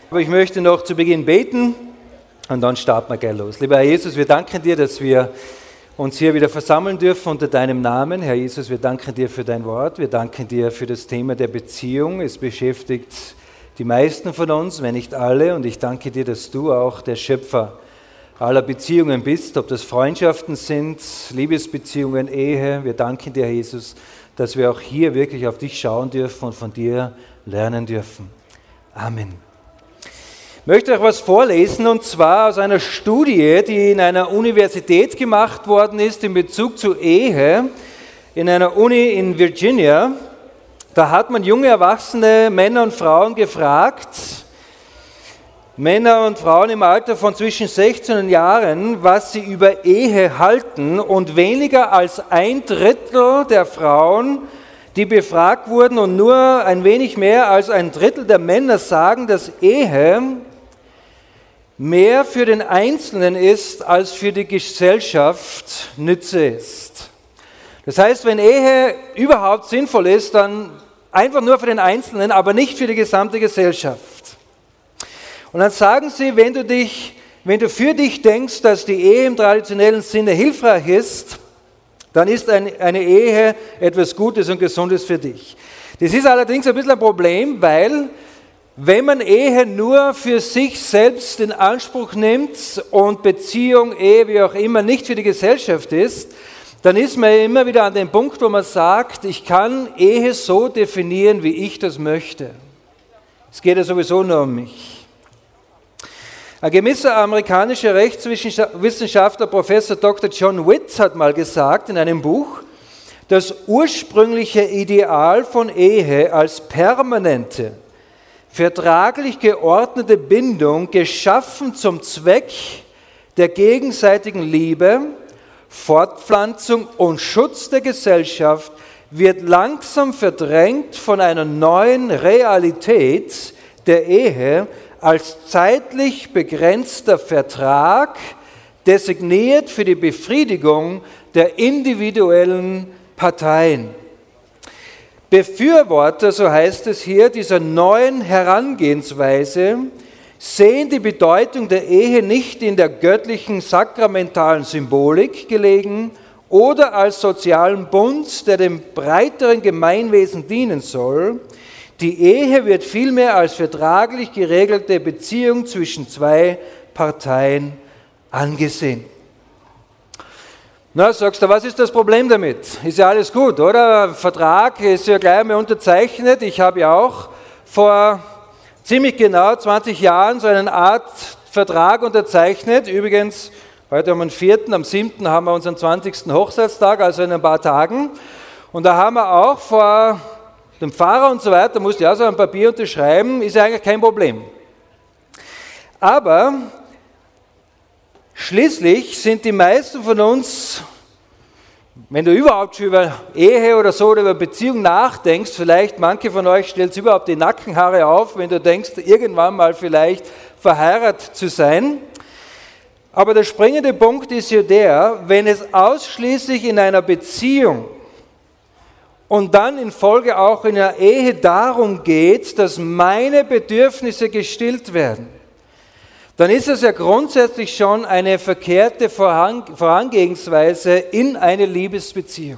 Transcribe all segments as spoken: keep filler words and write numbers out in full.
Aber ich möchte noch zu Beginn beten und dann starten wir gleich los. Lieber Herr Jesus, wir danken dir, dass wir uns hier wieder versammeln dürfen unter deinem Namen. Herr Jesus, wir danken dir für dein Wort. Wir danken dir für das Thema der Beziehung. Es beschäftigt die meisten von uns, wenn nicht alle. Und ich danke dir, dass du auch der Schöpfer aller Beziehungen bist, ob das Freundschaften sind, Liebesbeziehungen, Ehe. Wir danken dir, Herr Jesus, dass wir auch hier wirklich auf dich schauen dürfen und von dir lernen dürfen. Amen. Ich möchte euch was vorlesen, und zwar aus einer Studie, die in einer Universität gemacht worden ist in Bezug zu Ehe, in einer Uni in Virginia. Da hat man junge, erwachsene Männer und Frauen gefragt, Männer und Frauen im Alter von zwischen sechzehn Jahren, was sie über Ehe halten, und weniger als ein Drittel der Frauen, die befragt wurden, und nur ein wenig mehr als ein Drittel der Männer sagen, dass Ehe mehr für den Einzelnen ist, als für die Gesellschaft Nütze ist. Das heißt, wenn Ehe überhaupt sinnvoll ist, dann einfach nur für den Einzelnen, aber nicht für die gesamte Gesellschaft. Und dann sagen sie, wenn du, dich, wenn du für dich denkst, dass die Ehe im traditionellen Sinne hilfreich ist, dann ist eine, eine Ehe etwas Gutes und Gesundes für dich. Das ist allerdings ein bisschen ein Problem, weil wenn man Ehe nur für sich selbst in Anspruch nimmt und Beziehung, Ehe, wie auch immer, nicht für die Gesellschaft ist, dann ist man immer wieder an dem Punkt, wo man sagt, ich kann Ehe so definieren, wie ich das möchte. Es geht ja sowieso nur um mich. Ein gewisser amerikanischer Rechtswissenschaftler, Professor Doktor John Witt, hat mal gesagt in einem Buch, das ursprüngliche Ideal von Ehe als permanente, vertraglich geordnete Bindung, geschaffen zum Zweck der gegenseitigen Liebe, Fortpflanzung und Schutz der Gesellschaft, wird langsam verdrängt von einer neuen Realität der Ehe als zeitlich begrenzter Vertrag, designiert für die Befriedigung der individuellen Parteien. Befürworter, so heißt es hier, dieser neuen Herangehensweise sehen die Bedeutung der Ehe nicht in der göttlichen sakramentalen Symbolik gelegen oder als sozialen Bund, der dem breiteren Gemeinwesen dienen soll. Die Ehe wird vielmehr als vertraglich geregelte Beziehung zwischen zwei Parteien angesehen. Na, sagst du, was ist das Problem damit? Ist ja alles gut, oder? Vertrag ist ja gleich mal unterzeichnet. Ich habe ja auch vor ziemlich genau zwanzig Jahren so eine Art Vertrag unterzeichnet. Übrigens, heute haben wir den vierten, am siebten haben wir unseren zwanzigsten Hochzeitstag, also in ein paar Tagen. Und da haben wir auch vor dem Pfarrer und so weiter, musste ja so ein Papier unterschreiben, ist ja eigentlich kein Problem. Aber schließlich sind die meisten von uns, wenn du überhaupt schon über Ehe oder so oder über Beziehung nachdenkst, vielleicht manche von euch stellt es überhaupt die Nackenhaare auf, wenn du denkst, irgendwann mal vielleicht verheiratet zu sein. Aber der springende Punkt ist ja der, wenn es ausschließlich in einer Beziehung und dann in Folge auch in einer Ehe darum geht, dass meine Bedürfnisse gestillt werden, dann ist es ja grundsätzlich schon eine verkehrte Vorangehensweise in eine Liebesbeziehung.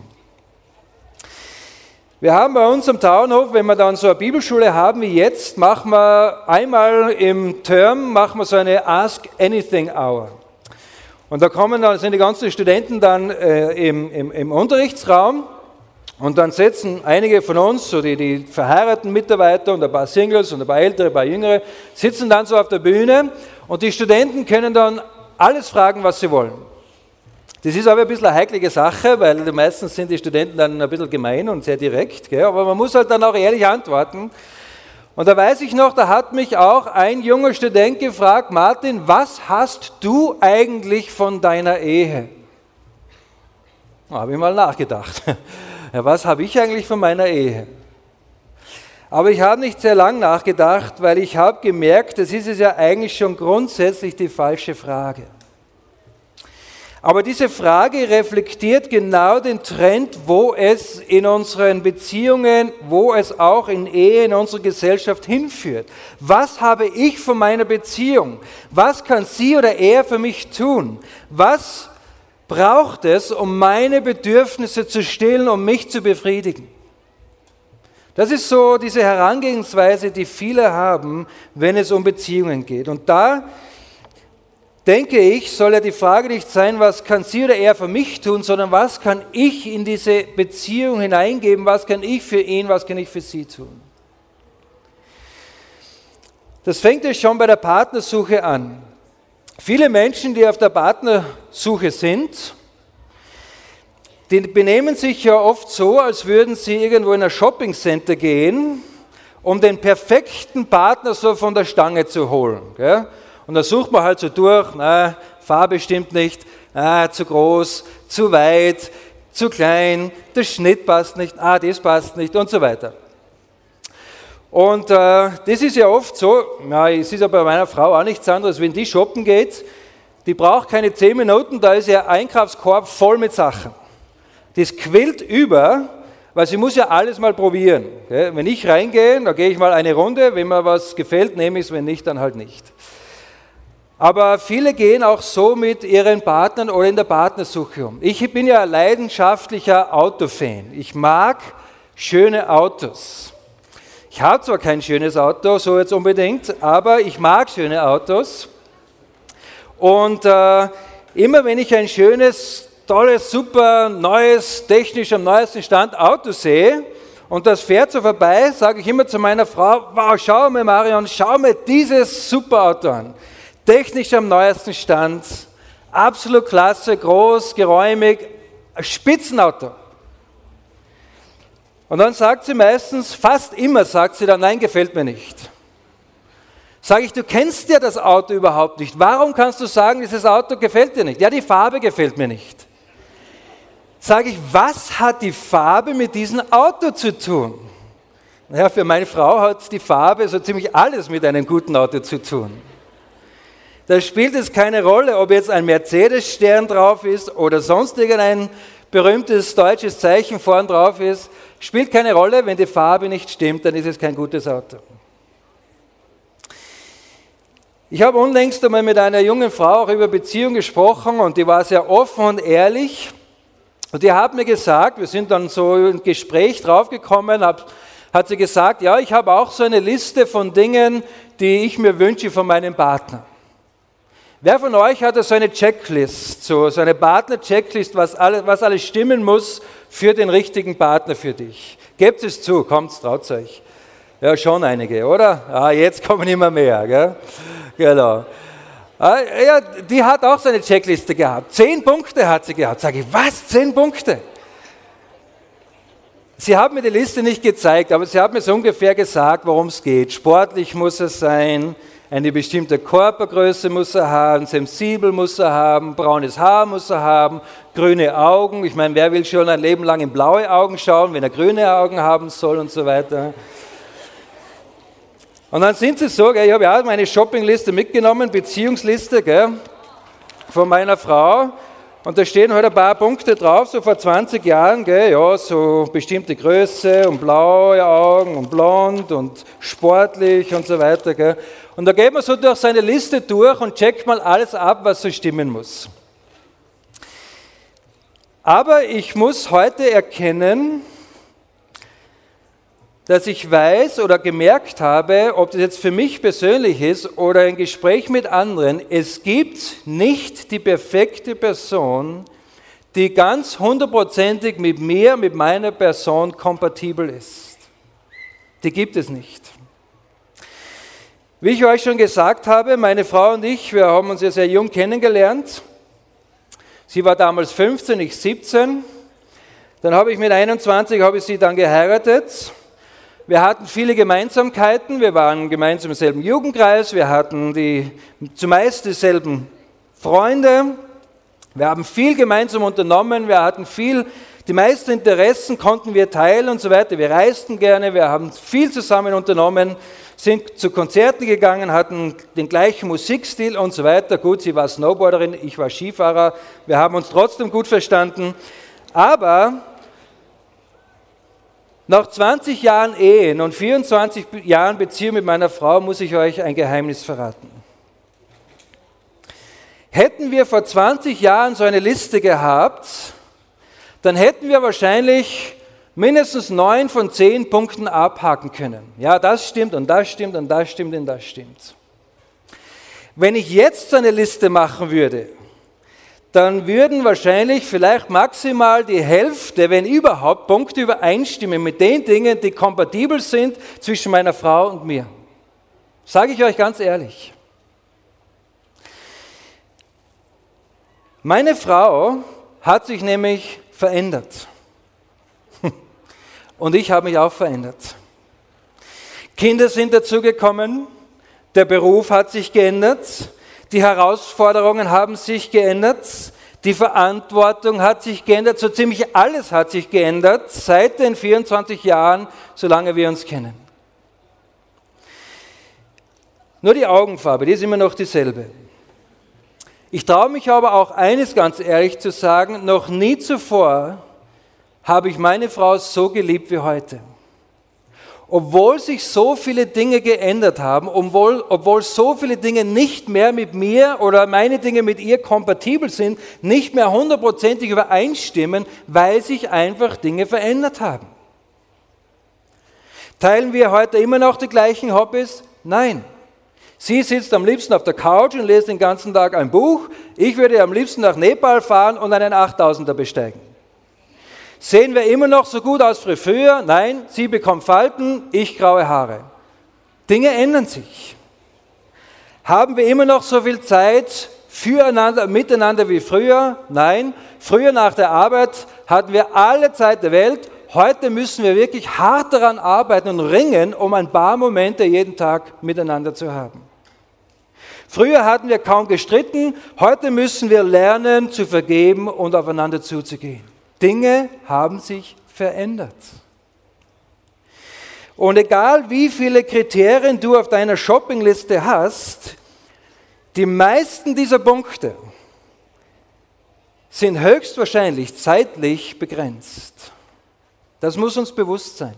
Wir haben bei uns am Tauernhof, wenn wir dann so eine Bibelschule haben wie jetzt, machen wir einmal im Term machen wir so eine Ask Anything Hour. Und da kommen dann, sind die ganzen Studenten dann äh, im, im, im Unterrichtsraum. Und dann setzen einige von uns, so die, die verheirateten Mitarbeiter und ein paar Singles und ein paar Ältere, ein paar Jüngere, sitzen dann so auf der Bühne und die Studenten können dann alles fragen, was sie wollen. Das ist aber ein bisschen eine heikle Sache, weil meistens sind die Studenten dann ein bisschen gemein und sehr direkt, gell? Aber man muss halt dann auch ehrlich antworten. Und da weiß ich noch, da hat mich auch ein junger Student gefragt, Martin, was hast du eigentlich von deiner Ehe? Da habe ich mal nachgedacht. Ja, was habe ich eigentlich von meiner Ehe? Aber ich habe nicht sehr lang nachgedacht, weil ich habe gemerkt, das ist es ja eigentlich schon grundsätzlich die falsche Frage. Aber diese Frage reflektiert genau den Trend, wo es in unseren Beziehungen, wo es auch in Ehe, in unserer Gesellschaft hinführt. Was habe ich von meiner Beziehung? Was kann sie oder er für mich tun? Was braucht es, um meine Bedürfnisse zu stillen, um mich zu befriedigen? Das ist so diese Herangehensweise, die viele haben, wenn es um Beziehungen geht. Und da denke ich, soll ja die Frage nicht sein, was kann sie oder er für mich tun, sondern was kann ich in diese Beziehung hineingeben, was kann ich für ihn, was kann ich für sie tun. Das fängt ja schon bei der Partnersuche an. Viele Menschen, die auf der Partnersuche sind, die benehmen sich ja oft so, als würden sie irgendwo in ein Shoppingcenter gehen, um den perfekten Partner so von der Stange zu holen. Gell? Und da sucht man halt so durch, na, Farbe stimmt nicht, na, zu groß, zu weit, zu klein, der Schnitt passt nicht, ah, das passt nicht und so weiter. Und äh, das ist ja oft so, ja, es ist ja bei meiner Frau auch nichts anderes, wenn die shoppen geht, die braucht keine zehn Minuten, da ist ihr Einkaufskorb voll mit Sachen. Das quillt über, weil sie muss ja alles mal probieren. Gell? Wenn ich reingehe, dann gehe ich mal eine Runde, wenn mir was gefällt, nehme ich es, wenn nicht, dann halt nicht. Aber viele gehen auch so mit ihren Partnern oder in der Partnersuche um. Ich bin ja ein leidenschaftlicher Autofan. Ich mag schöne Autos. Ich habe zwar kein schönes Auto, so jetzt unbedingt, aber ich mag schöne Autos. Und äh, immer wenn ich ein schönes, tolles, super, neues, technisch am neuesten Stand Auto sehe und das fährt so vorbei, sage ich immer zu meiner Frau, wow, schau mir Marion, schau mir dieses super Auto an. Technisch am neuesten Stand, absolut klasse, groß, geräumig, ein Spitzenauto. Und dann sagt sie meistens, fast immer sagt sie dann, nein, gefällt mir nicht. Sage ich, du kennst ja das Auto überhaupt nicht. Warum kannst du sagen, dieses Auto gefällt dir nicht? Ja, die Farbe gefällt mir nicht. Sage ich, was hat die Farbe mit diesem Auto zu tun? Naja, für meine Frau hat die Farbe so ziemlich alles mit einem guten Auto zu tun. Da spielt es keine Rolle, ob jetzt ein Mercedes-Stern drauf ist oder sonst irgendein berühmtes deutsches Zeichen vorn drauf ist. Spielt keine Rolle, wenn die Farbe nicht stimmt, dann ist es kein gutes Auto. Ich habe unlängst einmal mit einer jungen Frau auch über Beziehung gesprochen und die war sehr offen und ehrlich. Und die hat mir gesagt, wir sind dann so in ein Gespräch draufgekommen, hab, hat sie gesagt, ja, ich habe auch so eine Liste von Dingen, die ich mir wünsche von meinem Partner. Wer von euch hat so eine Checklist, so, so eine Partner-Checklist, was, alle, was alles stimmen muss für den richtigen Partner für dich? Gebt es zu, kommt, traut euch. Ja, schon einige, oder? Ah, jetzt kommen immer mehr, gell? Genau. Ah, ja, die hat auch so eine Checkliste gehabt. Zehn Punkte hat sie gehabt. Sag ich, was? Zehn Punkte? Sie hat mir die Liste nicht gezeigt, aber sie hat mir so ungefähr gesagt, worum es geht. Sportlich muss es sein. Eine bestimmte Körpergröße muss er haben, sensibel muss er haben, braunes Haar muss er haben, grüne Augen. Ich meine, wer will schon ein Leben lang in blaue Augen schauen, wenn er grüne Augen haben soll und so weiter. Und dann sind sie so, gell, ich habe ja auch meine Shoppingliste mitgenommen, Beziehungsliste, gell, von meiner Frau. Und da stehen halt ein paar Punkte drauf, so vor zwanzig Jahren, gell, ja, so bestimmte Größe und blaue Augen und blond und sportlich und so weiter. Gell. Und da geht man so durch seine Liste durch und checkt mal alles ab, was so stimmen muss. Aber ich muss heute erkennen, dass ich weiß oder gemerkt habe, ob das jetzt für mich persönlich ist oder ein Gespräch mit anderen, es gibt nicht die perfekte Person, die ganz hundertprozentig mit mir, mit meiner Person kompatibel ist. Die gibt es nicht. Wie ich euch schon gesagt habe, meine Frau und ich, wir haben uns ja sehr jung kennengelernt. Sie war damals fünfzehn, ich siebzehn. Dann habe ich mit einundzwanzig habe ich sie dann geheiratet. Wir hatten viele Gemeinsamkeiten, wir waren gemeinsam im selben Jugendkreis, wir hatten die zumeist dieselben Freunde, wir haben viel gemeinsam unternommen, wir hatten viel, die meisten Interessen konnten wir teilen und so weiter, wir reisten gerne, wir haben viel zusammen unternommen, sind zu Konzerten gegangen, hatten den gleichen Musikstil und so weiter. Gut, sie war Snowboarderin, ich war Skifahrer, wir haben uns trotzdem gut verstanden. Aber nach zwanzig Jahren Ehen und vierundzwanzig Jahren Beziehung mit meiner Frau muss ich euch ein Geheimnis verraten. Hätten wir vor zwanzig Jahren so eine Liste gehabt, dann hätten wir wahrscheinlich mindestens neun von zehn Punkten abhaken können. Ja, das stimmt und das stimmt und das stimmt und das stimmt. Wenn ich jetzt so eine Liste machen würde, dann würden wahrscheinlich vielleicht maximal die Hälfte, wenn überhaupt, Punkte übereinstimmen mit den Dingen, die kompatibel sind zwischen meiner Frau und mir. Sage ich euch ganz ehrlich. Meine Frau hat sich nämlich verändert. Und ich habe mich auch verändert. Kinder sind dazugekommen, der Beruf hat sich geändert, die Herausforderungen haben sich geändert, die Verantwortung hat sich geändert, so ziemlich alles hat sich geändert seit den vierundzwanzig Jahren, solange wir uns kennen. Nur die Augenfarbe, die ist immer noch dieselbe. Ich traue mich aber auch eines ganz ehrlich zu sagen, noch nie zuvor habe ich meine Frau so geliebt wie heute. Obwohl sich so viele Dinge geändert haben, obwohl, obwohl so viele Dinge nicht mehr mit mir oder meine Dinge mit ihr kompatibel sind, nicht mehr hundertprozentig übereinstimmen, weil sich einfach Dinge verändert haben. Teilen wir heute immer noch die gleichen Hobbys? Nein. Sie sitzt am liebsten auf der Couch und liest den ganzen Tag ein Buch. Ich würde am liebsten nach Nepal fahren und einen achttausender besteigen. Sehen wir immer noch so gut aus wie früher? Nein, sie bekommt Falten, ich graue Haare. Dinge ändern sich. Haben wir immer noch so viel Zeit füreinander, miteinander wie früher? Nein, früher nach der Arbeit hatten wir alle Zeit der Welt. Heute müssen wir wirklich hart daran arbeiten und ringen, um ein paar Momente jeden Tag miteinander zu haben. Früher hatten wir kaum gestritten, heute müssen wir lernen zu vergeben und aufeinander zuzugehen. Dinge haben sich verändert. Und egal wie viele Kriterien du auf deiner Shoppingliste hast, die meisten dieser Punkte sind höchstwahrscheinlich zeitlich begrenzt. Das muss uns bewusst sein.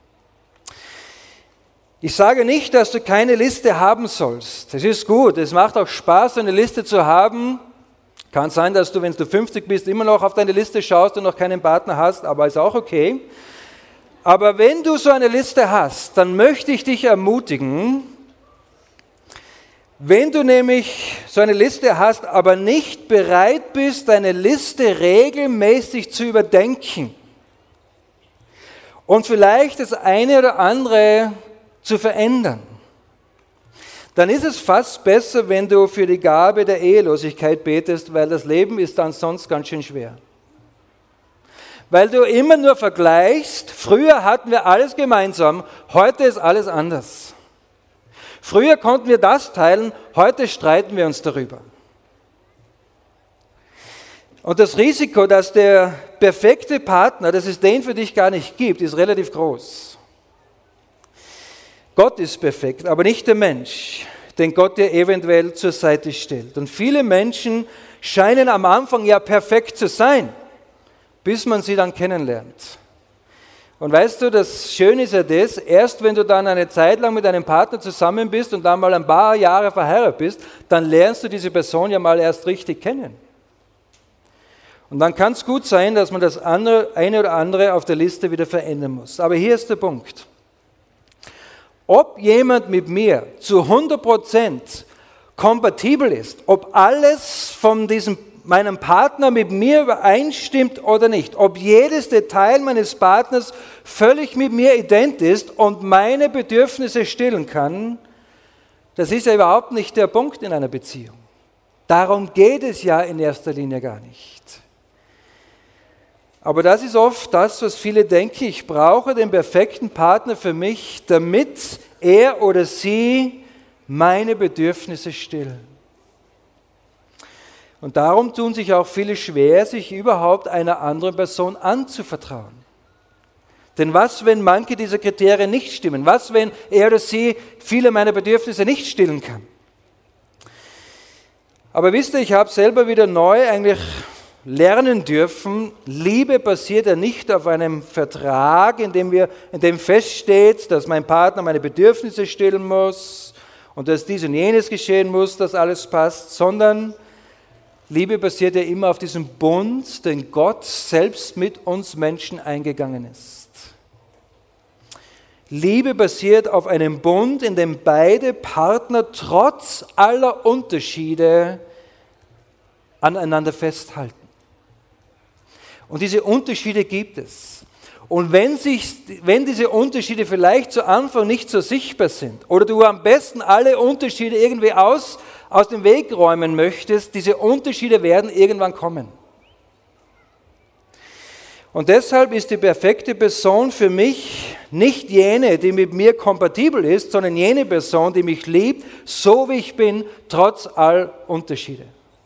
Ich sage nicht, dass du keine Liste haben sollst. Das ist gut, es macht auch Spaß, eine Liste zu haben. Kann sein, dass du, wenn du fünfzig bist, immer noch auf deine Liste schaust und noch keinen Partner hast, aber ist auch okay. Aber wenn du so eine Liste hast, dann möchte ich dich ermutigen, wenn du nämlich so eine Liste hast, aber nicht bereit bist, deine Liste regelmäßig zu überdenken und vielleicht das eine oder andere zu verändern, dann ist es fast besser, wenn du für die Gabe der Ehelosigkeit betest, weil das Leben ist dann sonst ganz schön schwer. Weil du immer nur vergleichst, früher hatten wir alles gemeinsam, heute ist alles anders. Früher konnten wir das teilen, heute streiten wir uns darüber. Und das Risiko, dass der perfekte Partner, dass es den für dich gar nicht gibt, ist relativ groß. Gott ist perfekt, aber nicht der Mensch, den Gott dir eventuell zur Seite stellt. Und viele Menschen scheinen am Anfang ja perfekt zu sein, bis man sie dann kennenlernt. Und weißt du, das Schöne ist ja das, erst wenn du dann eine Zeit lang mit einem Partner zusammen bist und dann mal ein paar Jahre verheiratet bist, dann lernst du diese Person ja mal erst richtig kennen. Und dann kann es gut sein, dass man das andere, eine oder andere auf der Liste wieder verändern muss. Aber hier ist der Punkt. Ob jemand mit mir zu hundert Prozent kompatibel ist, ob alles von diesem, meinem Partner mit mir übereinstimmt oder nicht, ob jedes Detail meines Partners völlig mit mir ident ist und meine Bedürfnisse stillen kann, das ist ja überhaupt nicht der Punkt in einer Beziehung. Darum geht es ja in erster Linie gar nicht. Aber das ist oft das, was viele denken, ich brauche den perfekten Partner für mich, damit er oder sie meine Bedürfnisse stillen. Und darum tun sich auch viele schwer, sich überhaupt einer anderen Person anzuvertrauen. Denn was, wenn manche dieser Kriterien nicht stimmen? Was, wenn er oder sie viele meiner Bedürfnisse nicht stillen kann? Aber wisst ihr, ich habe selber wieder neu eigentlich lernen dürfen, Liebe basiert ja nicht auf einem Vertrag, in dem, wir, in dem feststeht, dass mein Partner meine Bedürfnisse stillen muss und dass dies und jenes geschehen muss, dass alles passt, sondern Liebe basiert ja immer auf diesem Bund, den Gott selbst mit uns Menschen eingegangen ist. Liebe basiert auf einem Bund, in dem beide Partner trotz aller Unterschiede aneinander festhalten. Und diese Unterschiede gibt es. Und wenn, sich, wenn diese Unterschiede vielleicht zu Anfang nicht so sichtbar sind oder du am besten alle Unterschiede irgendwie aus, aus dem Weg räumen möchtest, diese Unterschiede werden irgendwann kommen. Und deshalb ist die perfekte Person für mich nicht jene, die mit mir kompatibel ist, sondern jene Person, die mich liebt, so wie ich bin, trotz all Unterschiede.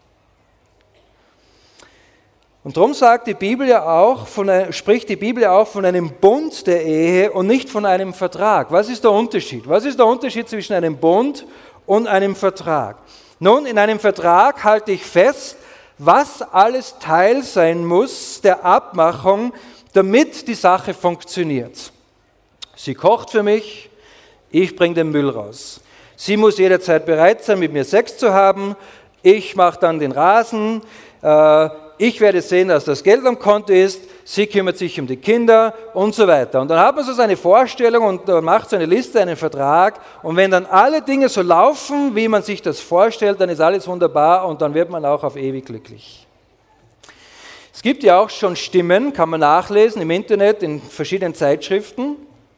Und darum sagt die Bibel ja auch, von, spricht die Bibel ja auch von einem Bund der Ehe und nicht von einem Vertrag. Was ist der Unterschied? Was ist der Unterschied zwischen einem Bund und einem Vertrag? Nun, in einem Vertrag halte ich fest, was alles Teil sein muss der Abmachung, damit die Sache funktioniert. Sie kocht für mich, ich bringe den Müll raus. Sie muss jederzeit bereit sein, mit mir Sex zu haben. Ich mache dann den Rasen. Ich werde sehen, dass das Geld am Konto ist. Sie kümmert sich um die Kinder und so weiter. Und dann hat man so seine Vorstellung und macht so eine Liste, einen Vertrag. Und wenn dann alle Dinge so laufen, wie man sich das vorstellt, dann ist alles wunderbar und dann wird man auch auf ewig glücklich. Es gibt ja auch schon Stimmen, kann man nachlesen im Internet, in verschiedenen Zeitschriften,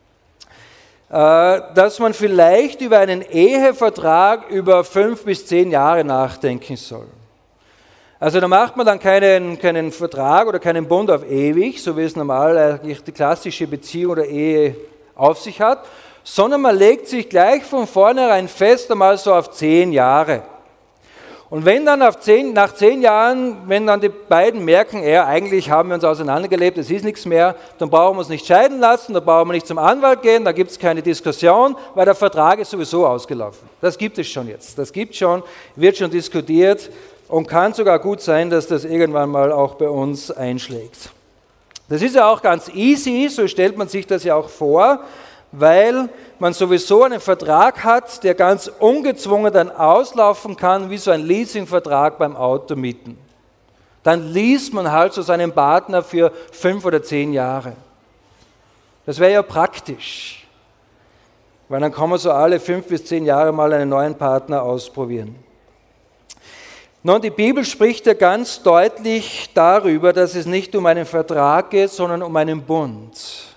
dass man vielleicht über einen Ehevertrag über fünf bis zehn Jahre nachdenken soll. Also da macht man dann keinen, keinen Vertrag oder keinen Bund auf ewig, so wie es normal eigentlich die klassische Beziehung oder Ehe auf sich hat, sondern man legt sich gleich von vornherein fest, einmal so auf zehn Jahre. Und wenn dann auf zehn, nach zehn Jahren, wenn dann die beiden merken, ja, eigentlich haben wir uns auseinandergelebt, es ist nichts mehr, dann brauchen wir uns nicht scheiden lassen, dann brauchen wir nicht zum Anwalt gehen, da gibt es keine Diskussion, weil der Vertrag ist sowieso ausgelaufen. Das gibt es schon jetzt, das gibt schon, wird schon diskutiert. Und kann sogar gut sein, dass das irgendwann mal auch bei uns einschlägt. Das ist ja auch ganz easy, so stellt man sich das ja auch vor, weil man sowieso einen Vertrag hat, der ganz ungezwungen dann auslaufen kann, wie so ein Leasingvertrag beim Automieten. Dann least man halt so seinen Partner für fünf oder zehn Jahre. Das wäre ja praktisch, weil dann kann man so alle fünf bis zehn Jahre mal einen neuen Partner ausprobieren. Nun, die Bibel spricht ja ganz deutlich darüber, dass es nicht um einen Vertrag geht, sondern um einen Bund.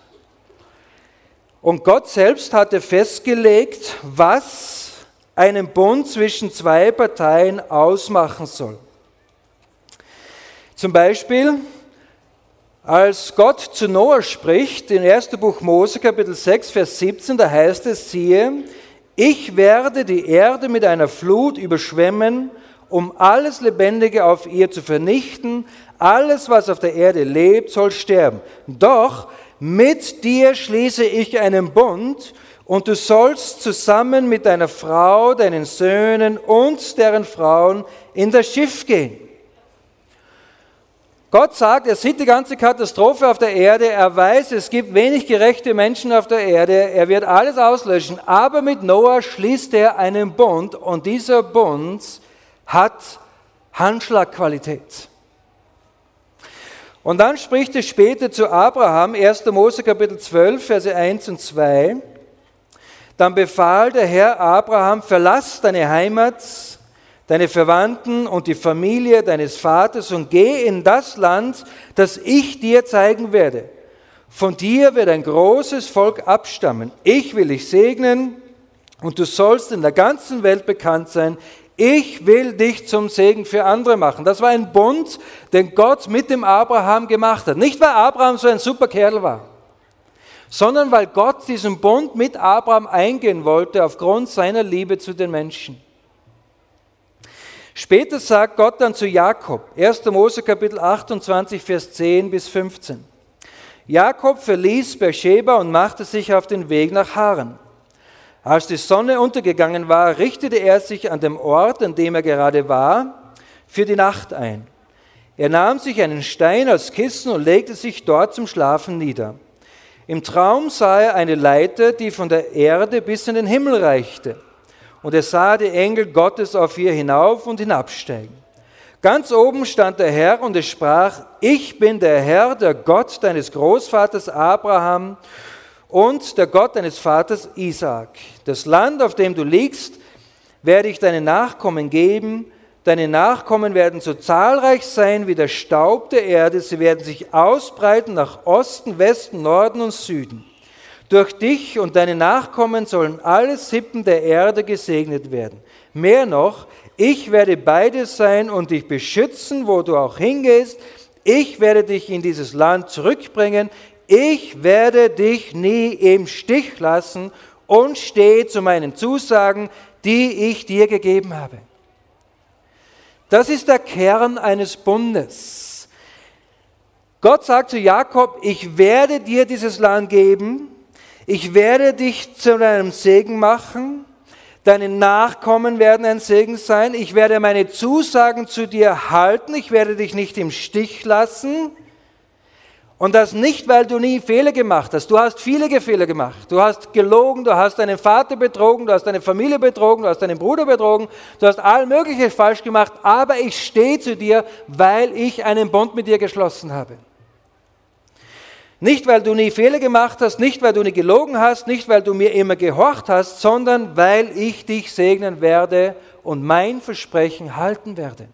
Und Gott selbst hatte festgelegt, was einen Bund zwischen zwei Parteien ausmachen soll. Zum Beispiel, als Gott zu Noah spricht, in ersten Buch Mose, Kapitel sechs, Vers siebzehn, da heißt es, siehe, ich werde die Erde mit einer Flut überschwemmen, um alles Lebendige auf ihr zu vernichten. Alles, was auf der Erde lebt, soll sterben. Doch mit dir schließe ich einen Bund und du sollst zusammen mit deiner Frau, deinen Söhnen und deren Frauen in das Schiff gehen. Gott sagt, er sieht die ganze Katastrophe auf der Erde, er weiß, es gibt wenig gerechte Menschen auf der Erde, er wird alles auslöschen, aber mit Noah schließt er einen Bund und dieser Bund hat Handschlagqualität. Und dann spricht es später zu Abraham, erster Mose Kapitel zwölf, Verse eins und zwei. Dann befahl der Herr Abraham, verlass deine Heimat, deine Verwandten und die Familie deines Vaters und geh in das Land, das ich dir zeigen werde. Von dir wird ein großes Volk abstammen. Ich will dich segnen und du sollst in der ganzen Welt bekannt sein. Ich will dich zum Segen für andere machen. Das war ein Bund, den Gott mit dem Abraham gemacht hat. Nicht, weil Abraham so ein super Kerl war, sondern weil Gott diesen Bund mit Abraham eingehen wollte aufgrund seiner Liebe zu den Menschen. Später sagt Gott dann zu Jakob, erster Mose Kapitel achtundzwanzig, Vers zehn bis fünfzehn. Jakob verließ Beersheba und machte sich auf den Weg nach Haran. Als die Sonne untergegangen war, richtete er sich an dem Ort, an dem er gerade war, für die Nacht ein. Er nahm sich einen Stein als Kissen und legte sich dort zum Schlafen nieder. Im Traum sah er eine Leiter, die von der Erde bis in den Himmel reichte. Und er sah die Engel Gottes auf ihr hinauf und hinabsteigen. Ganz oben stand der Herr und es sprach: Ich bin der Herr, der Gott deines Großvaters Abraham und der Gott deines Vaters Isaak. Das Land, auf dem du liegst, werde ich deinen Nachkommen geben. Deine Nachkommen werden so zahlreich sein wie der Staub der Erde. Sie werden sich ausbreiten nach Osten, Westen, Norden und Süden. Durch dich und deine Nachkommen sollen alle Sippen der Erde gesegnet werden. Mehr noch, ich werde bei dir sein und dich beschützen, wo du auch hingehst. Ich werde dich in dieses Land zurückbringen. Ich werde dich nie im Stich lassen und stehe zu meinen Zusagen, die ich dir gegeben habe. Das ist der Kern eines Bundes. Gott sagt zu Jakob: Ich werde dir dieses Land geben, ich werde dich zu einem Segen machen, deine Nachkommen werden ein Segen sein, ich werde meine Zusagen zu dir halten, ich werde dich nicht im Stich lassen. Und das nicht, weil du nie Fehler gemacht hast. Du hast viele Fehler gemacht. Du hast gelogen, du hast deinen Vater betrogen, du hast deine Familie betrogen, du hast deinen Bruder betrogen, du hast all Mögliche falsch gemacht, aber ich stehe zu dir, weil ich einen Bund mit dir geschlossen habe. Nicht, weil du nie Fehler gemacht hast, nicht, weil du nie gelogen hast, nicht, weil du mir immer gehorcht hast, sondern weil ich dich segnen werde und mein Versprechen halten werde.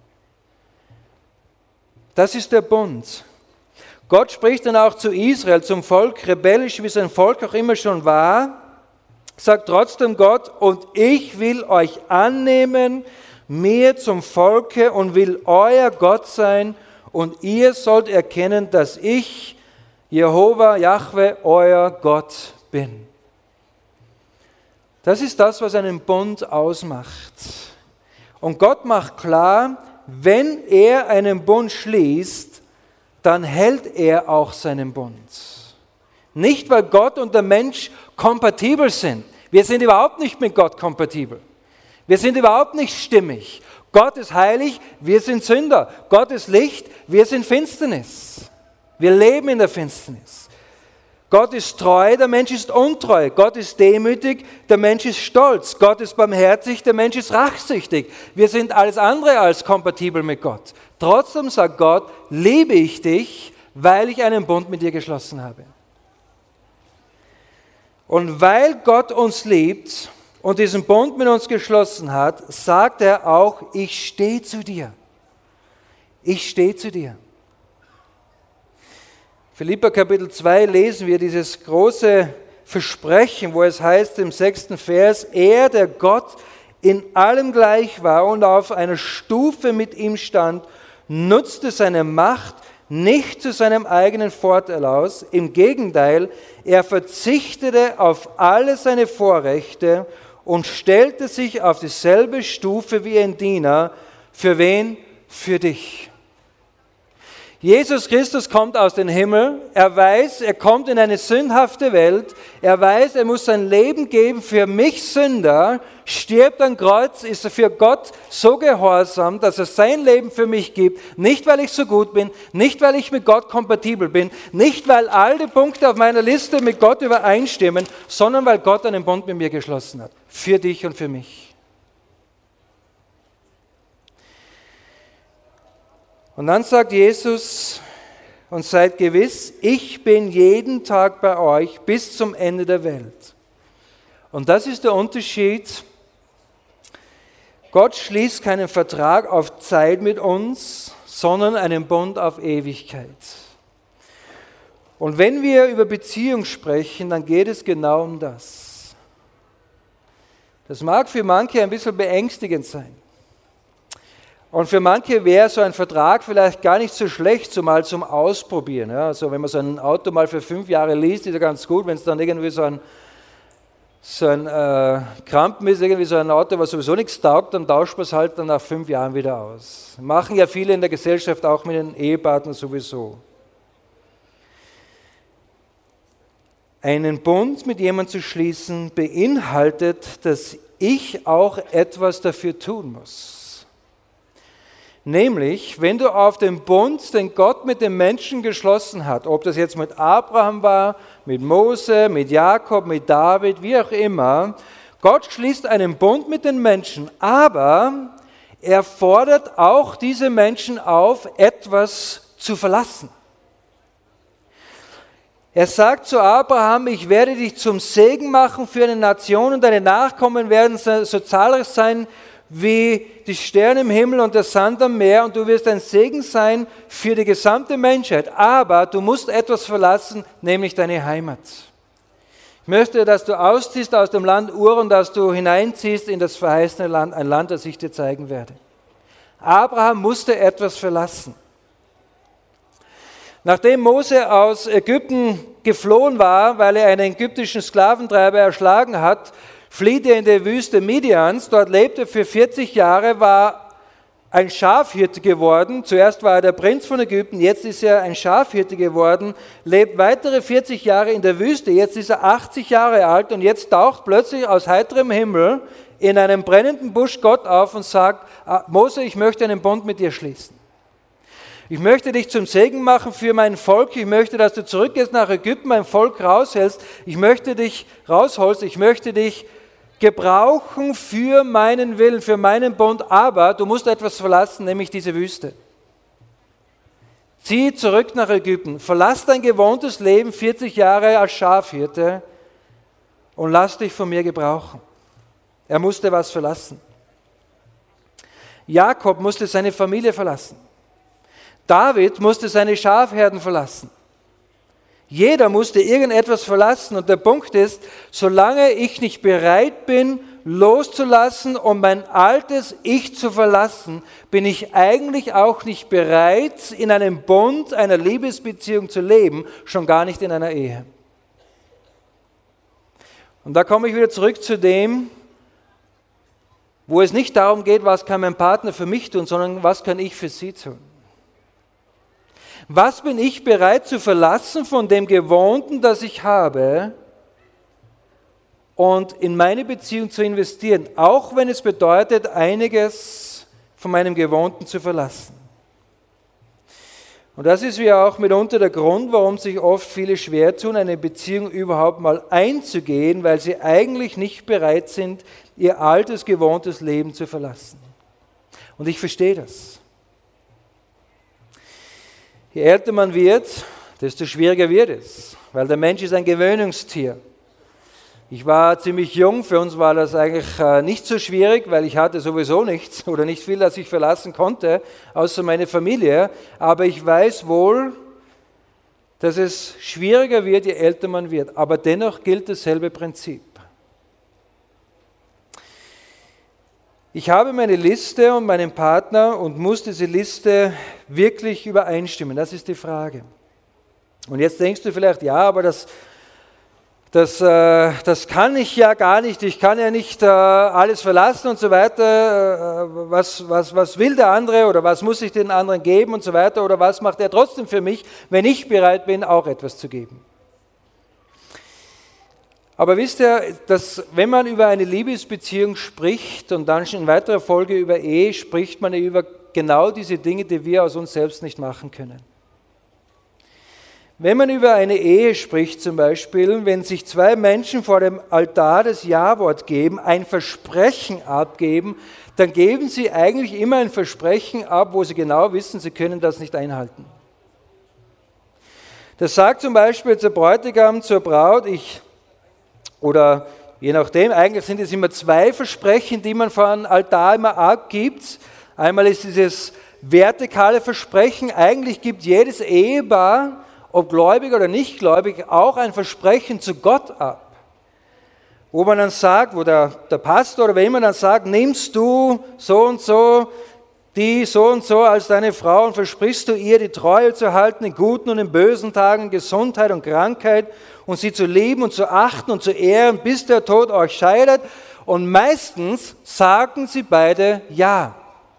Das ist der Bund. Gott spricht dann auch zu Israel, zum Volk, rebellisch wie sein Volk auch immer schon war, sagt trotzdem Gott: Und ich will euch annehmen, mir zum Volke, und will euer Gott sein, und ihr sollt erkennen, dass ich, Jehova, Jahwe, euer Gott bin. Das ist das, was einen Bund ausmacht. Und Gott macht klar, wenn er einen Bund schließt, dann hält er auch seinen Bund. Nicht, weil Gott und der Mensch kompatibel sind. Wir sind überhaupt nicht mit Gott kompatibel. Wir sind überhaupt nicht stimmig. Gott ist heilig, wir sind Sünder. Gott ist Licht, wir sind Finsternis. Wir leben in der Finsternis. Gott ist treu, der Mensch ist untreu. Gott ist demütig, der Mensch ist stolz. Gott ist barmherzig, der Mensch ist rachsüchtig. Wir sind alles andere als kompatibel mit Gott. Trotzdem sagt Gott: Liebe ich dich, weil ich einen Bund mit dir geschlossen habe. Und weil Gott uns liebt und diesen Bund mit uns geschlossen hat, sagt er auch: Ich stehe zu dir. Ich stehe zu dir. Philipper Kapitel zwei lesen wir dieses große Versprechen, wo es heißt im sechsten Vers: Er, der Gott in allem gleich war und auf einer Stufe mit ihm stand, nutzte seine Macht nicht zu seinem eigenen Vorteil aus. Im Gegenteil, er verzichtete auf alle seine Vorrechte und stellte sich auf dieselbe Stufe wie ein Diener. Für wen? Für dich. Jesus Christus kommt aus dem Himmel, er weiß, er kommt in eine sündhafte Welt, er weiß, er muss sein Leben geben für mich Sünder, stirbt am Kreuz, ist er für Gott so gehorsam, dass er sein Leben für mich gibt, nicht weil ich so gut bin, nicht weil ich mit Gott kompatibel bin, nicht weil all die Punkte auf meiner Liste mit Gott übereinstimmen, sondern weil Gott einen Bund mit mir geschlossen hat, für dich und für mich. Und dann sagt Jesus: Und seid gewiss, ich bin jeden Tag bei euch bis zum Ende der Welt. Und das ist der Unterschied. Gott schließt keinen Vertrag auf Zeit mit uns, sondern einen Bund auf Ewigkeit. Und wenn wir über Beziehung sprechen, dann geht es genau um das. Das mag für manche ein bisschen beängstigend sein. Und für manche wäre so ein Vertrag vielleicht gar nicht so schlecht, so mal zum Ausprobieren. Ja, also wenn man so ein Auto mal für fünf Jahre liest, ist ja ganz gut. Wenn es dann irgendwie so ein, so ein äh, Krampen ist, irgendwie so ein Auto, was sowieso nichts taugt, dann tauscht man es halt dann nach fünf Jahren wieder aus. Machen ja viele in der Gesellschaft, auch mit den Ehepartnern sowieso. Einen Bund mit jemandem zu schließen, beinhaltet, dass ich auch etwas dafür tun muss. Nämlich, wenn du auf den Bund, den Gott mit den Menschen geschlossen hat, ob das jetzt mit Abraham war, mit Mose, mit Jakob, mit David, wie auch immer, Gott schließt einen Bund mit den Menschen, aber er fordert auch diese Menschen auf, etwas zu verlassen. Er sagt zu Abraham, ich werde dich zum Segen machen für eine Nation und deine Nachkommen werden so zahlreich sein wie die Sterne im Himmel und der Sand am Meer und du wirst ein Segen sein für die gesamte Menschheit. Aber du musst etwas verlassen, nämlich deine Heimat. Ich möchte, dass du ausziehst aus dem Land Ur und dass du hineinziehst in das verheißene Land, ein Land, das ich dir zeigen werde. Abraham musste etwas verlassen. Nachdem Mose aus Ägypten geflohen war, weil er einen ägyptischen Sklaventreiber erschlagen hat, flieht er in die Wüste Midians. Dort lebte er für vierzig Jahre, war ein Schafhirte geworden. Zuerst war er der Prinz von Ägypten, jetzt ist er ein Schafhirte geworden, lebt weitere vierzig Jahre in der Wüste. Jetzt ist er achtzig Jahre alt und jetzt taucht plötzlich aus heiterem Himmel in einem brennenden Busch Gott auf und sagt, Mose, ich möchte einen Bund mit dir schließen. Ich möchte dich zum Segen machen für mein Volk. Ich möchte, dass du zurückgehst nach Ägypten, mein Volk raushältst. Ich möchte dich rausholst. Ich möchte dich gebrauchen für meinen Willen, für meinen Bund. Aber du musst etwas verlassen, nämlich diese Wüste. Zieh zurück nach Ägypten. Verlass dein gewohntes Leben, vierzig Jahre als Schafhirte und lass dich von mir gebrauchen. Er musste was verlassen. Jakob musste seine Familie verlassen. David musste seine Schafherden verlassen. Jeder musste irgendetwas verlassen und der Punkt ist, solange ich nicht bereit bin, loszulassen und mein altes Ich zu verlassen, bin ich eigentlich auch nicht bereit, in einem Bund, einer Liebesbeziehung zu leben, schon gar nicht in einer Ehe. Und da komme ich wieder zurück zu dem, wo es nicht darum geht, was kann mein Partner für mich tun, sondern was kann ich für sie tun. Was bin ich bereit zu verlassen von dem Gewohnten, das ich habe und in meine Beziehung zu investieren, auch wenn es bedeutet, einiges von meinem Gewohnten zu verlassen. Und das ist ja auch mitunter der Grund, warum sich oft viele schwer tun, eine Beziehung überhaupt mal einzugehen, weil sie eigentlich nicht bereit sind, ihr altes, gewohntes Leben zu verlassen. Und ich verstehe das. Je älter man wird, desto schwieriger wird es, weil der Mensch ist ein Gewöhnungstier. Ich war ziemlich jung, für uns war das eigentlich nicht so schwierig, weil ich hatte sowieso nichts oder nicht viel, das ich verlassen konnte, außer meine Familie. Aber ich weiß wohl, dass es schwieriger wird, je älter man wird. Aber dennoch gilt dasselbe Prinzip. Ich habe meine Liste und meinen Partner und muss diese Liste wirklich übereinstimmen. Das ist die Frage. Und jetzt denkst du vielleicht, ja, aber das, das, äh, das kann ich ja gar nicht. Ich kann ja nicht äh, alles verlassen und so weiter. Äh, was, was, was will der andere oder was muss ich den anderen geben und so weiter? Oder was macht er trotzdem für mich, wenn ich bereit bin, auch etwas zu geben? Aber wisst ihr, dass wenn man über eine Liebesbeziehung spricht und dann in weiterer Folge über Ehe, spricht man über genau diese Dinge, die wir aus uns selbst nicht machen können. Wenn man über eine Ehe spricht zum Beispiel, wenn sich zwei Menschen vor dem Altar das Ja-Wort geben, ein Versprechen abgeben, dann geben sie eigentlich immer ein Versprechen ab, wo sie genau wissen, sie können das nicht einhalten. Das sagt zum Beispiel der Bräutigam zur Braut, ich Oder je nachdem, eigentlich sind es immer zwei Versprechen, die man vor einem Altar immer abgibt. Einmal ist dieses vertikale Versprechen, eigentlich gibt jedes Ehepaar, ob gläubig oder nicht gläubig, auch ein Versprechen zu Gott ab. Wo man dann sagt, wo der, der Pastor oder wer immer dann sagt, nimmst du so und so die so und so als deine Frau und versprichst du ihr, die Treue zu halten in guten und in bösen Tagen, Gesundheit und Krankheit und sie zu lieben und zu achten und zu ehren, bis der Tod euch scheidet. Und meistens sagen sie beide Ja.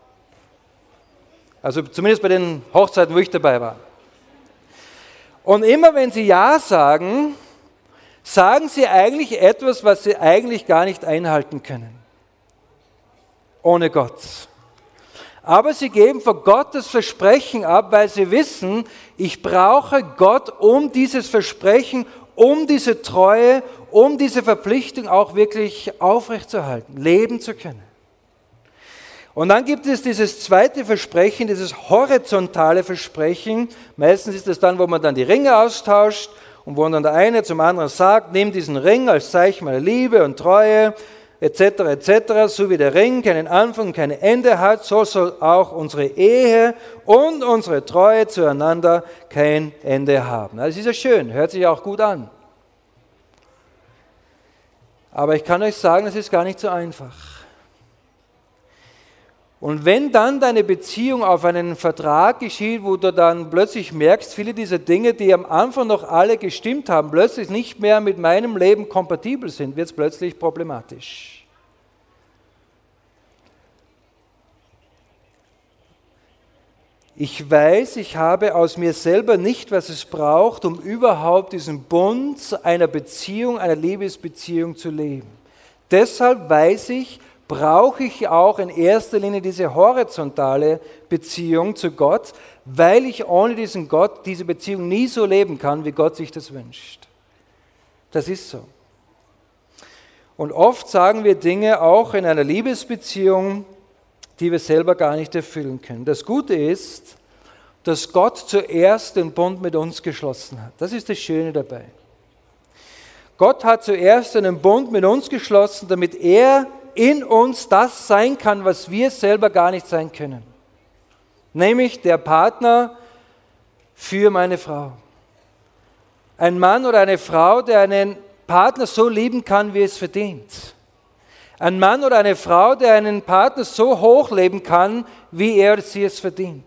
Also zumindest bei den Hochzeiten, wo ich dabei war. Und immer wenn sie Ja sagen, sagen sie eigentlich etwas, was sie eigentlich gar nicht einhalten können. Ohne Gott. Aber sie geben vor Gott das Versprechen ab, weil sie wissen, ich brauche Gott, um dieses Versprechen, um diese Treue, um diese Verpflichtung auch wirklich aufrechtzuerhalten, leben zu können. Und dann gibt es dieses zweite Versprechen, dieses horizontale Versprechen. Meistens ist es dann, wo man dann die Ringe austauscht und wo dann der eine zum anderen sagt, nimm diesen Ring als Zeichen meiner Liebe und Treue, et cetera et cetera. So wie der Ring keinen Anfang und kein Ende hat, so soll auch unsere Ehe und unsere Treue zueinander kein Ende haben. Das ist ja schön, hört sich auch gut an. Aber ich kann euch sagen, das ist gar nicht so einfach. Und wenn dann deine Beziehung auf einen Vertrag geschieht, wo du dann plötzlich merkst, viele dieser Dinge, die am Anfang noch alle gestimmt haben, plötzlich nicht mehr mit meinem Leben kompatibel sind, wird es plötzlich problematisch. Ich weiß, ich habe aus mir selber nicht, was es braucht, um überhaupt diesen Bund einer Beziehung, einer Liebesbeziehung zu leben. Deshalb weiß ich, brauche ich auch in erster Linie diese horizontale Beziehung zu Gott, weil ich ohne diesen Gott diese Beziehung nie so leben kann, wie Gott sich das wünscht. Das ist so. Und oft sagen wir Dinge auch in einer Liebesbeziehung, die wir selber gar nicht erfüllen können. Das Gute ist, dass Gott zuerst den Bund mit uns geschlossen hat. Das ist das Schöne dabei. Gott hat zuerst einen Bund mit uns geschlossen, damit er in uns das sein kann, was wir selber gar nicht sein können. Nämlich der Partner für meine Frau. Ein Mann oder eine Frau, der einen Partner so lieben kann, wie es verdient. Ein Mann oder eine Frau, der einen Partner so hoch leben kann, wie er oder sie es verdient.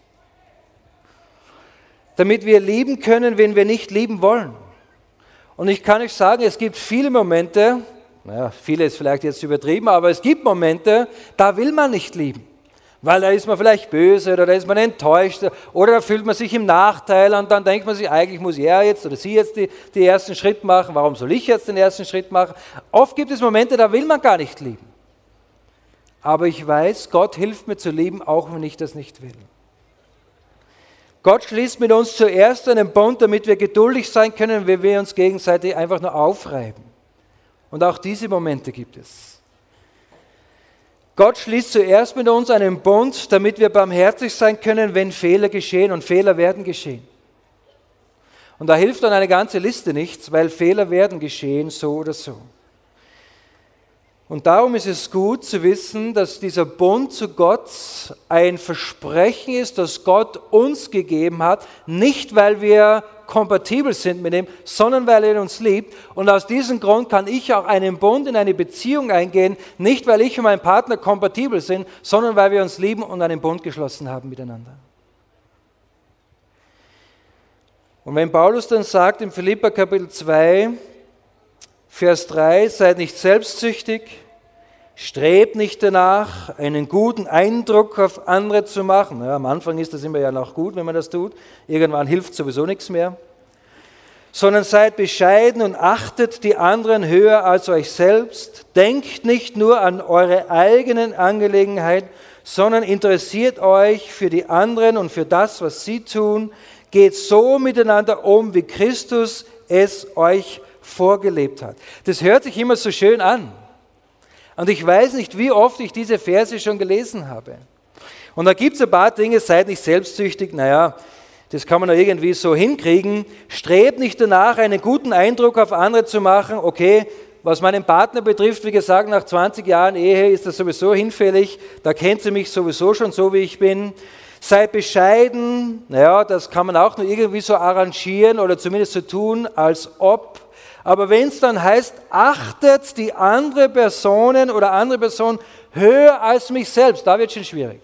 Damit wir lieben können, wenn wir nicht lieben wollen. Und ich kann euch sagen, es gibt viele Momente, naja, viele ist vielleicht jetzt übertrieben, aber es gibt Momente, da will man nicht lieben. Weil da ist man vielleicht böse oder da ist man enttäuscht oder da fühlt man sich im Nachteil und dann denkt man sich, eigentlich muss er jetzt oder sie jetzt die, die ersten Schritt machen, warum soll ich jetzt den ersten Schritt machen? Oft gibt es Momente, da will man gar nicht lieben. Aber ich weiß, Gott hilft mir zu lieben, auch wenn ich das nicht will. Gott schließt mit uns zuerst einen Bund, damit wir geduldig sein können, wenn wir uns gegenseitig einfach nur aufreiben. Und auch diese Momente gibt es. Gott schließt zuerst mit uns einen Bund, damit wir barmherzig sein können, wenn Fehler geschehen und Fehler werden geschehen. Und da hilft dann eine ganze Liste nichts, weil Fehler werden geschehen, so oder so. Und darum ist es gut zu wissen, dass dieser Bund zu Gott ein Versprechen ist, das Gott uns gegeben hat, nicht weil wir kompatibel sind mit ihm, sondern weil er uns liebt. Und aus diesem Grund kann ich auch einen Bund in eine Beziehung eingehen, nicht weil ich und mein Partner kompatibel sind, sondern weil wir uns lieben und einen Bund geschlossen haben miteinander. Und wenn Paulus dann sagt in Philipper Kapitel zwei, Vers drei, seid nicht selbstsüchtig, strebt nicht danach, einen guten Eindruck auf andere zu machen. Ja, am Anfang ist das immer ja noch gut, wenn man das tut. Irgendwann hilft sowieso nichts mehr. Sondern seid bescheiden und achtet die anderen höher als euch selbst. Denkt nicht nur an eure eigenen Angelegenheiten, sondern interessiert euch für die anderen und für das, was sie tun. Geht so miteinander um, wie Christus es euch vorgelebt hat. Das hört sich immer so schön an. Und ich weiß nicht, wie oft ich diese Verse schon gelesen habe. Und da gibt es ein paar Dinge, seid nicht selbstsüchtig, naja, das kann man doch irgendwie so hinkriegen. Strebt nicht danach, einen guten Eindruck auf andere zu machen. Okay, was meinen Partner betrifft, wie gesagt, nach zwanzig Jahren Ehe ist das sowieso hinfällig. Da kennt sie mich sowieso schon so, wie ich bin. Seid bescheiden, naja, das kann man auch nur irgendwie so arrangieren oder zumindest so tun, als ob. Aber wenn es dann heißt, achtet die andere Personen oder andere Person höher als mich selbst, da wird es schon schwierig.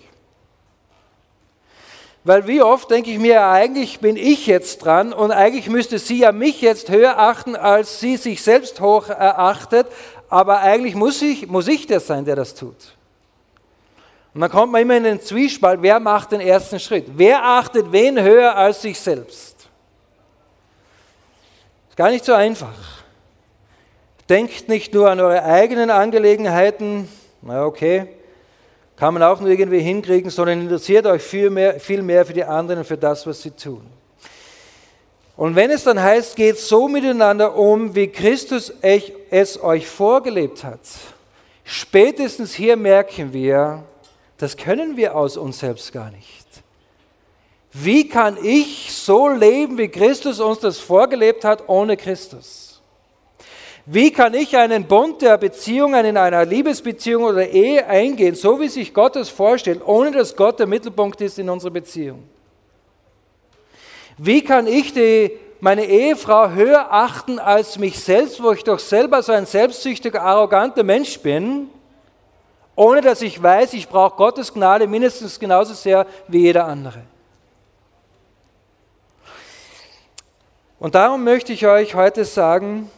Weil wie oft denke ich mir, eigentlich bin ich jetzt dran und eigentlich müsste sie ja mich jetzt höher achten, als sie sich selbst hoch erachtet, aber eigentlich muss ich, muss ich der sein, der das tut. Und dann kommt man immer in den Zwiespalt, wer macht den ersten Schritt? Wer achtet wen höher als sich selbst? Ist gar nicht so einfach. Denkt nicht nur an eure eigenen Angelegenheiten, na okay, kann man auch nur irgendwie hinkriegen, sondern interessiert euch viel mehr, viel mehr für die anderen und für das, was sie tun. Und wenn es dann heißt, geht so miteinander um, wie Christus es euch vorgelebt hat, spätestens hier merken wir, das können wir aus uns selbst gar nicht. Wie kann ich so leben, wie Christus uns das vorgelebt hat, ohne Christus? Wie kann ich einen Bund der Beziehungen in einer Liebesbeziehung oder Ehe eingehen, so wie sich Gott das vorstellt, ohne dass Gott der Mittelpunkt ist in unserer Beziehung? Wie kann ich die, meine Ehefrau höher achten als mich selbst, wo ich doch selber so ein selbstsüchtiger, arroganter Mensch bin, ohne dass ich weiß, ich brauche Gottes Gnade mindestens genauso sehr wie jeder andere? Und darum möchte ich euch heute sagen,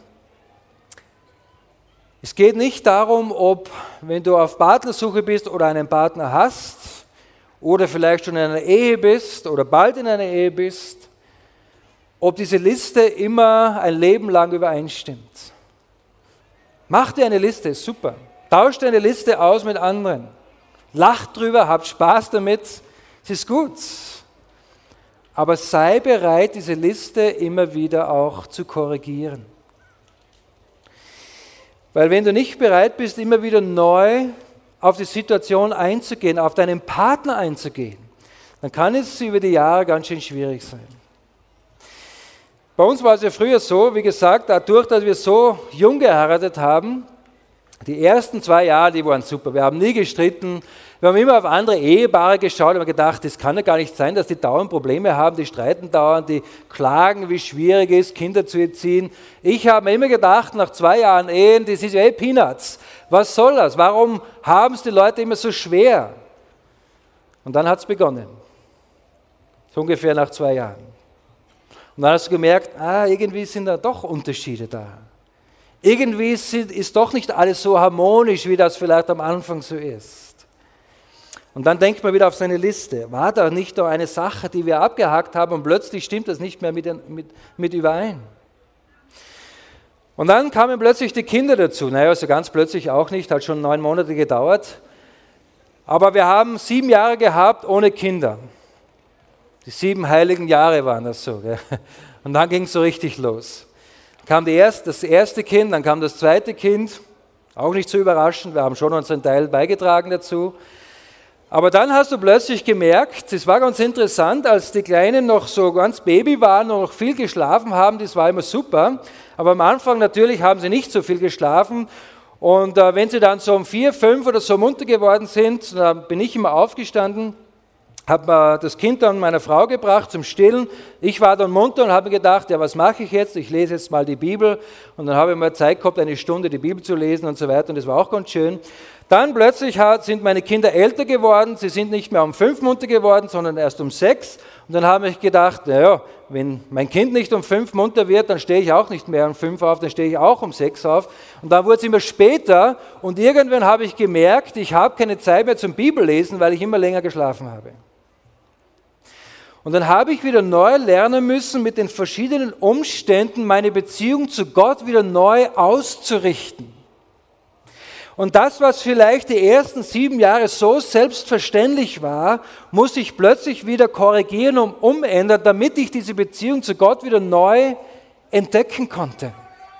es geht nicht darum, ob, wenn du auf Partnersuche bist oder einen Partner hast oder vielleicht schon in einer Ehe bist oder bald in einer Ehe bist, ob diese Liste immer ein Leben lang übereinstimmt. Mach dir eine Liste, ist super. Tausch deine Liste aus mit anderen. Lacht drüber, habt Spaß damit, es ist gut. Aber sei bereit, diese Liste immer wieder auch zu korrigieren. Weil wenn du nicht bereit bist, immer wieder neu auf die Situation einzugehen, auf deinen Partner einzugehen, dann kann es über die Jahre ganz schön schwierig sein. Bei uns war es ja früher so, wie gesagt, dadurch, dass wir so jung geheiratet haben, die ersten zwei Jahre, die waren super. Wir haben nie gestritten. Wir haben immer auf andere Ehepaare geschaut und haben gedacht, das kann ja gar nicht sein, dass die dauernd Probleme haben, die streiten dauernd, die klagen, wie schwierig es ist, Kinder zu erziehen. Ich habe mir immer gedacht, nach zwei Jahren Ehen, das ist ja eh Peanuts. Was soll das? Warum haben es die Leute immer so schwer? Und dann hat es begonnen. So ungefähr nach zwei Jahren. Und dann hast du gemerkt, ah, irgendwie sind da doch Unterschiede da. Irgendwie ist, ist doch nicht alles so harmonisch, wie das vielleicht am Anfang so ist. Und dann denkt man wieder auf seine Liste. War da nicht doch eine Sache, die wir abgehakt haben und plötzlich stimmt das nicht mehr mit, mit, mit überein? Und dann kamen plötzlich die Kinder dazu. Naja, also ganz plötzlich auch nicht, hat schon neun Monate gedauert. Aber wir haben sieben Jahre gehabt ohne Kinder. Die sieben heiligen Jahre waren das so. Gell? Und dann ging es so richtig los. Dann kam die erste, das erste Kind, dann kam das zweite Kind. Auch nicht so überraschend, wir haben schon unseren Teil beigetragen dazu. Aber dann hast du plötzlich gemerkt, das war ganz interessant, als die Kleinen noch so ganz Baby waren und noch viel geschlafen haben, das war immer super. Aber am Anfang natürlich haben sie nicht so viel geschlafen. Und äh, wenn sie dann so um vier, fünf oder so munter geworden sind, dann bin ich immer aufgestanden, habe das Kind dann meiner Frau gebracht zum Stillen. Ich war dann munter und habe mir gedacht, ja, was mache ich jetzt? Ich lese jetzt mal die Bibel. Und dann habe ich mal Zeit gehabt, eine Stunde die Bibel zu lesen und so weiter. Und das war auch ganz schön. Dann plötzlich sind meine Kinder älter geworden. Sie sind nicht mehr um fünf munter geworden, sondern erst um sechs. Und dann habe ich gedacht, naja, wenn mein Kind nicht um fünf munter wird, dann stehe ich auch nicht mehr um fünf auf, dann stehe ich auch um sechs auf. Und dann wurde es immer später. Und irgendwann habe ich gemerkt, ich habe keine Zeit mehr zum Bibellesen, weil ich immer länger geschlafen habe. Und dann habe ich wieder neu lernen müssen, mit den verschiedenen Umständen meine Beziehung zu Gott wieder neu auszurichten. Und das, was vielleicht die ersten sieben Jahre so selbstverständlich war, muss ich plötzlich wieder korrigieren und umändern, damit ich diese Beziehung zu Gott wieder neu entdecken konnte.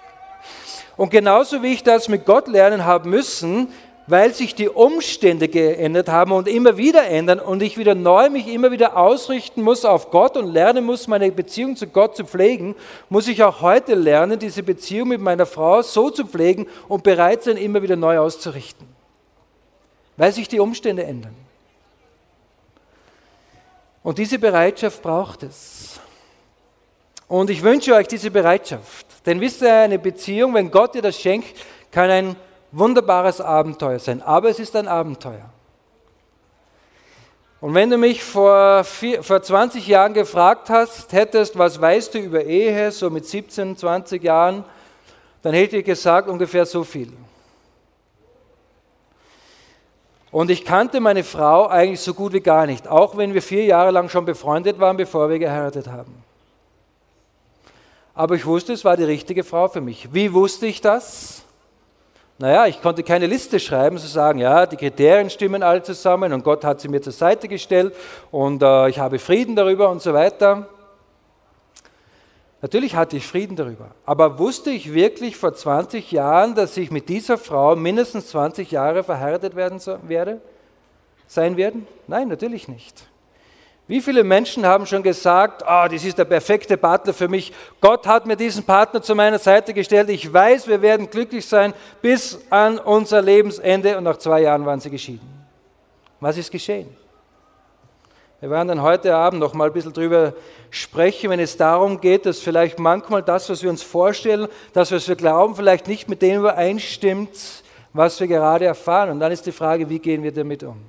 Und genauso wie ich das mit Gott lernen habe müssen, weil sich die Umstände geändert haben und immer wieder ändern und ich wieder neu mich immer wieder ausrichten muss auf Gott und lernen muss, meine Beziehung zu Gott zu pflegen, muss ich auch heute lernen, diese Beziehung mit meiner Frau so zu pflegen und bereit sein, immer wieder neu auszurichten, weil sich die Umstände ändern. Und diese Bereitschaft braucht es. Und ich wünsche euch diese Bereitschaft, denn wisst ihr, eine Beziehung, wenn Gott dir das schenkt, kann ein wunderbares Abenteuer sein, aber es ist ein Abenteuer. Und wenn du mich vor, vier, vor zwanzig Jahren gefragt hast, hättest, was weißt du über Ehe, so mit siebzehn, zwanzig Jahren, dann hätte ich gesagt, ungefähr so viel. Und ich kannte meine Frau eigentlich so gut wie gar nicht, auch wenn wir vier Jahre lang schon befreundet waren, bevor wir geheiratet haben. aber ich wusste, es war die richtige Frau für mich. Wie wusste ich das? Naja, ich konnte keine Liste schreiben, zu sagen, ja, die Kriterien stimmen alle zusammen und Gott hat sie mir zur Seite gestellt und äh, ich habe Frieden darüber und so weiter. Natürlich hatte ich Frieden darüber, aber wusste ich wirklich vor zwanzig Jahren, dass ich mit dieser Frau mindestens zwanzig Jahre verheiratet werden so, werde, sein werden? Nein, natürlich nicht. Wie viele Menschen haben schon gesagt, oh, das ist der perfekte Partner für mich, Gott hat mir diesen Partner zu meiner Seite gestellt, ich weiß, wir werden glücklich sein bis an unser Lebensende, und nach zwei Jahren waren sie geschieden. Was ist geschehen? Wir werden dann heute Abend noch mal ein bisschen drüber sprechen, wenn es darum geht, dass vielleicht manchmal das, was wir uns vorstellen, das, was wir glauben, vielleicht nicht mit dem übereinstimmt, was wir gerade erfahren. Und dann ist die Frage, wie gehen wir damit um?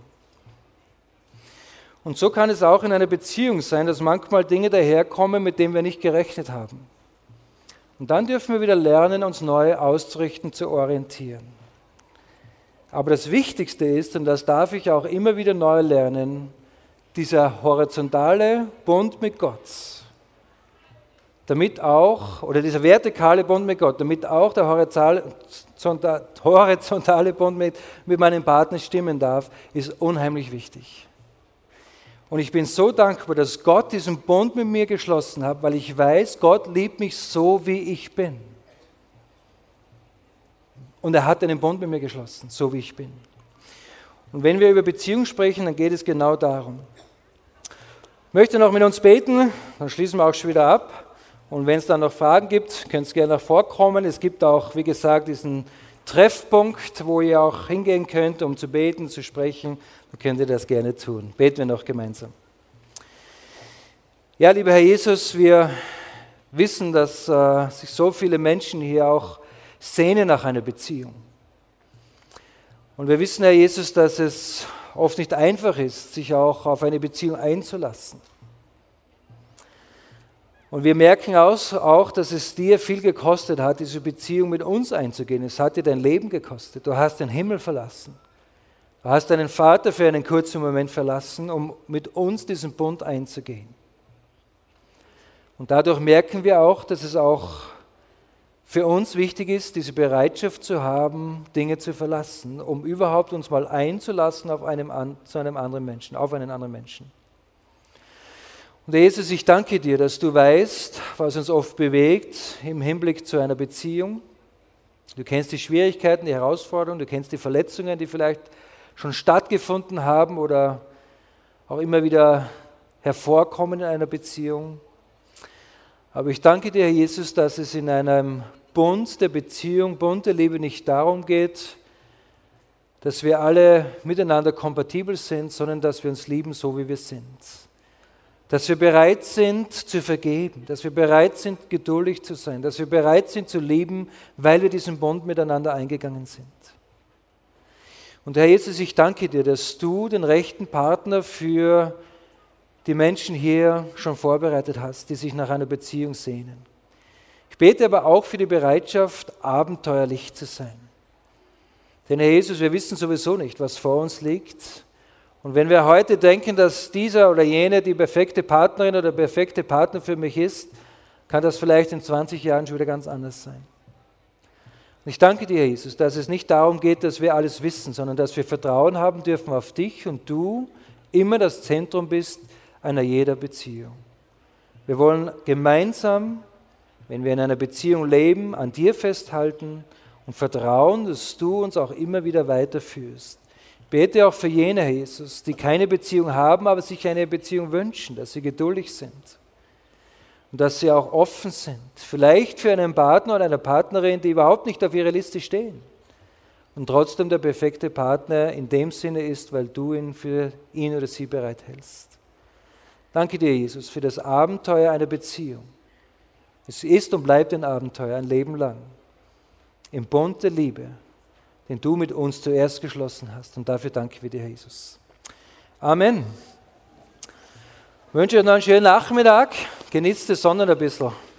Und so kann es auch in einer Beziehung sein, dass manchmal Dinge daherkommen, mit denen wir nicht gerechnet haben. Und dann dürfen wir wieder lernen, uns neu auszurichten, zu orientieren. Aber das Wichtigste ist, und das darf ich auch immer wieder neu lernen, dieser horizontale Bund mit Gott, damit auch, oder dieser vertikale Bund mit Gott, damit auch der horizontale Bund mit, mit meinem Partner stimmen darf, ist unheimlich wichtig. Und ich bin so dankbar, dass Gott diesen Bund mit mir geschlossen hat, weil ich weiß, Gott liebt mich so, wie ich bin. Und er hat einen Bund mit mir geschlossen, so wie ich bin. Und wenn wir über Beziehung sprechen, dann geht es genau darum. Ich möchte noch mit uns beten, dann schließen wir auch schon wieder ab. Und wenn es dann noch Fragen gibt, könnt ihr gerne vorkommen. Es gibt auch, wie gesagt, diesen Treffpunkt, wo ihr auch hingehen könnt, um zu beten, zu sprechen. Dann könnt ihr das gerne tun. Beten wir noch gemeinsam. Ja, lieber Herr Jesus, wir wissen, dass äh, sich so viele Menschen hier auch sehnen nach einer Beziehung. Und wir wissen, Herr Jesus, dass es oft nicht einfach ist, sich auch auf eine Beziehung einzulassen. Und wir merken auch, dass es dir viel gekostet hat, diese Beziehung mit uns einzugehen. Es hat dir dein Leben gekostet. Du hast den Himmel verlassen. Du hast deinen Vater für einen kurzen Moment verlassen, um mit uns diesen Bund einzugehen. Und dadurch merken wir auch, dass es auch für uns wichtig ist, diese Bereitschaft zu haben, Dinge zu verlassen, um überhaupt uns mal einzulassen auf einem, zu einem anderen Menschen, auf einen anderen Menschen. Und Jesus, ich danke dir, dass du weißt, was uns oft bewegt im Hinblick zu einer Beziehung. Du kennst die Schwierigkeiten, die Herausforderungen, du kennst die Verletzungen, die vielleicht schon stattgefunden haben oder auch immer wieder hervorkommen in einer Beziehung. Aber ich danke dir, Herr Jesus, dass es in einem Bund der Beziehung, Bund der Liebe nicht darum geht, dass wir alle miteinander kompatibel sind, sondern dass wir uns lieben, so wie wir sind. Dass wir bereit sind zu vergeben, dass wir bereit sind, geduldig zu sein, dass wir bereit sind zu lieben, weil wir diesen Bund miteinander eingegangen sind. Und Herr Jesus, ich danke dir, dass du den rechten Partner für die Menschen hier schon vorbereitet hast, die sich nach einer Beziehung sehnen. Ich bete aber auch für die Bereitschaft, abenteuerlich zu sein. Denn Herr Jesus, wir wissen sowieso nicht, was vor uns liegt. Und wenn wir heute denken, dass dieser oder jene die perfekte Partnerin oder der perfekte Partner für mich ist, kann das vielleicht in zwanzig Jahren schon wieder ganz anders sein. Und ich danke dir, Jesus, dass es nicht darum geht, dass wir alles wissen, sondern dass wir Vertrauen haben dürfen auf dich und du immer das Zentrum bist einer jeder Beziehung. Wir wollen gemeinsam, wenn wir in einer Beziehung leben, an dir festhalten und vertrauen, dass du uns auch immer wieder weiterführst. Bete auch für jene, Herr Jesus, die keine Beziehung haben, aber sich eine Beziehung wünschen, dass sie geduldig sind und dass sie auch offen sind. Vielleicht für einen Partner oder eine Partnerin, die überhaupt nicht auf ihrer Liste stehen und trotzdem der perfekte Partner in dem Sinne ist, weil du ihn für ihn oder sie bereithältst. Danke dir, Jesus, für das Abenteuer einer Beziehung. Es ist und bleibt ein Abenteuer, ein Leben lang, im Bund der Liebe, den du mit uns zuerst geschlossen hast. Und dafür danke wir dir, Jesus. Amen. Ich wünsche euch noch einen schönen Nachmittag. Genießt die Sonne ein bisschen.